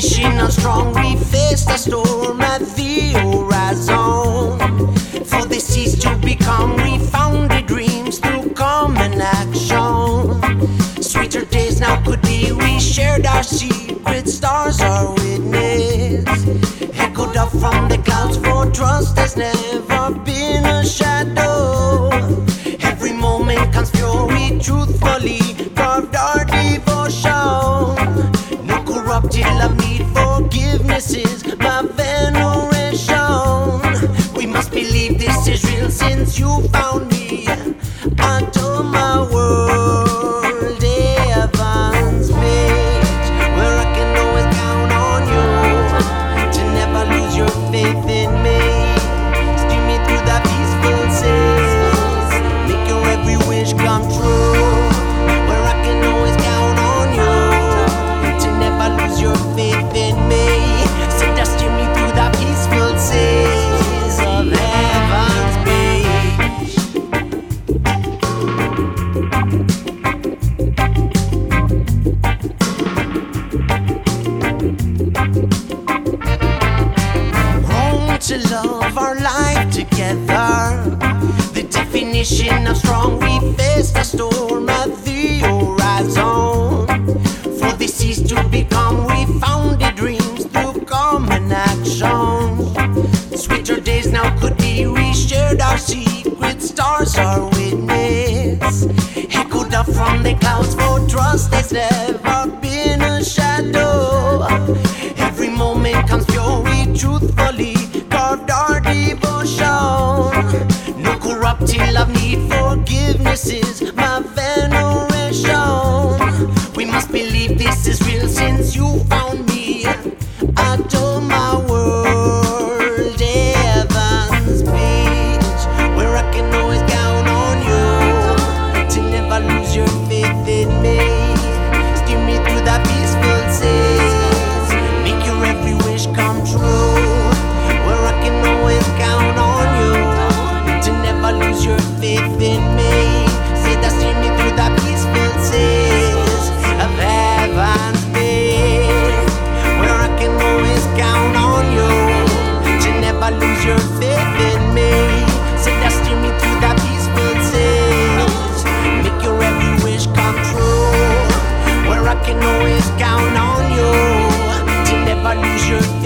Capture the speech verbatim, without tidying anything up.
definition of strong. We faced a storm at the horizon. For the seas to become, we found the dreams through common action. Sweeter days now could be, we shared our secrets, stars are witness. Echoed up from the clouds, for trust has never been a shadow. Every moment comes pure, we truthfully carved our devotion. No corrupted love, need forgiveness is my veneration. We must believe this is real since you found me. I told my world Evans Page, where I can always count on you to never lose your faith in me. Steer me through that peaceful seas, make your every wish come true. Where I can always count on you to never lose your faith in me. So just steer me through that peaceful seas of Evans Page. Home to love our life together. The definition of strong, we faced a storm at the horizon. For the seas to become, we found the dreams through common action. Sweeter days now could be, we shared our secrets, stars are witness. Echoed up from the clouds, for trust has never been a shadow. Every moment comes pure, we truthfully carved our devotion. No corrupted love, need forgiveness is my veneration. We must believe this is real since you found me. I told my world Evans Page, where I can always count on you to never lose your faith in me. Steer me through that peaceful seas, make your every wish come true. Where I can always count on you to never lose your faith in me. Say that, steer me through that peaceful seas of Evans Page, where I can always count on you to never lose your faith in me. Say that, steer me through that peaceful seas, make your every wish come true. Where I can always count on you to never lose your